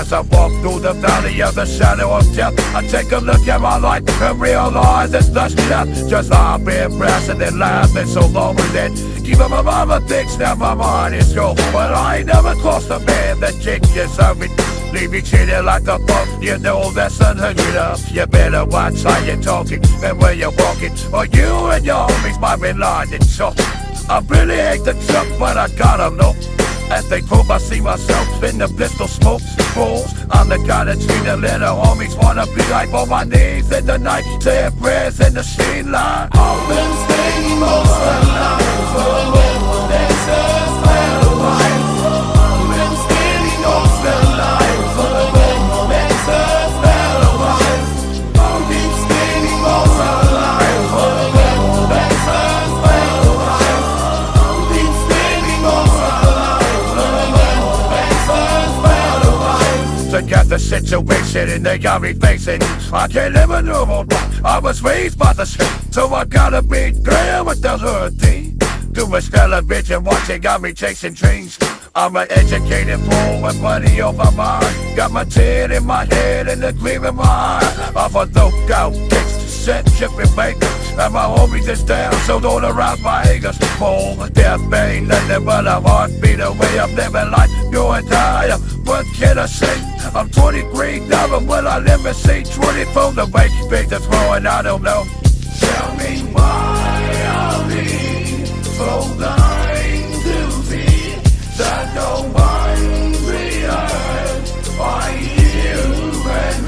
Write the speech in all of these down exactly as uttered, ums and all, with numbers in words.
As I walk through the valley of the shadow of death, I take a look at my life and realize it's not death. Just I've been blasting and laughing so long with it. Even my mama thinks that my mind is gone, but I ain't never crossed a man that changes every. Leave me treated like a punk, you know that's unheard enough. You better watch how you're talking and where you're walking, or you and your homies might be lying and so. I really hate the truck, but I gotta know. As they prove, I see myself in the pistol smoke rolls. I'm the guy that treat the little homies wanna be like on my knees in the night, saying prayers in the street line. I've been staying most of the night for the little dancers, little lights. I've been staying most of the night for the little dancers, little lights. I've been staying most of the night for the little dancers, little lights. I've been staying most of the night for the little dancers, little lights. To get the situation and they got me facing, I can't live a normal life. I was raised by the street, so I gotta be clear with the hood thing. Too much television watching got me chasing dreams. I'm an educated fool with money on my mind. Got my tin in my head and a dream in my eye. I'm a lookout, gangsta, set, shipping maker. And my homies is down, so don't arouse my haters. Full death ain't nothing but a heartbeat away. I'm living life, you and I. What can I say? I'm twenty-three, never will I live and see twenty-four the way things are throwing, I don't know. Tell me why are we so blind to see that no one realizes why you and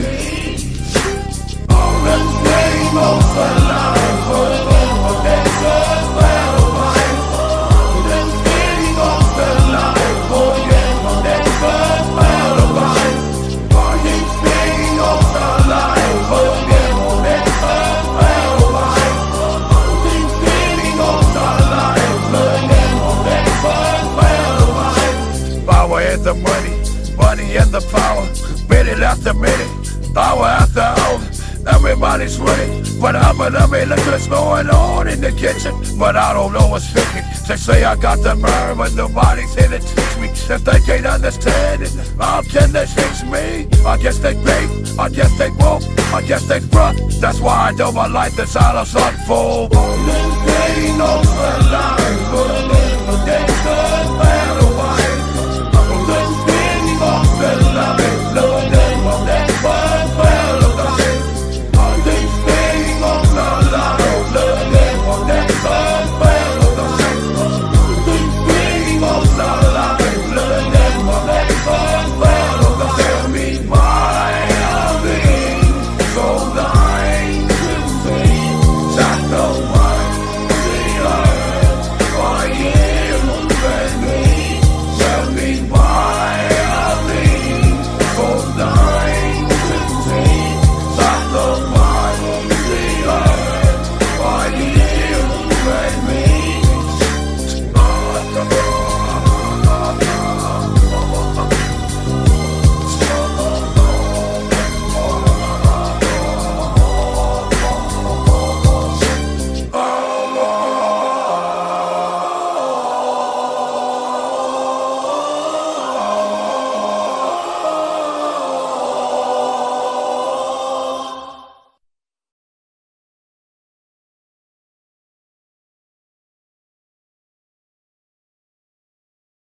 me are the same most alive for the little dancers, little life. The same most alive for the little dancers, little life. Are you staying most alive for the little dancers, little life? The same most alive for the little dancers, little life. Power is the money, money is the power. Minute after minute, hour after hour. Everybody's running, but I'm an I mean, look what's going on in the kitchen. But I don't know what's cooking. They say I got the nerve, but nobody's here to teach me. If they can't understand it, how can they teach me? I guess they pay, I guess they won't, I guess they front. That's why I know my life is how it's unfold. All this pain over life.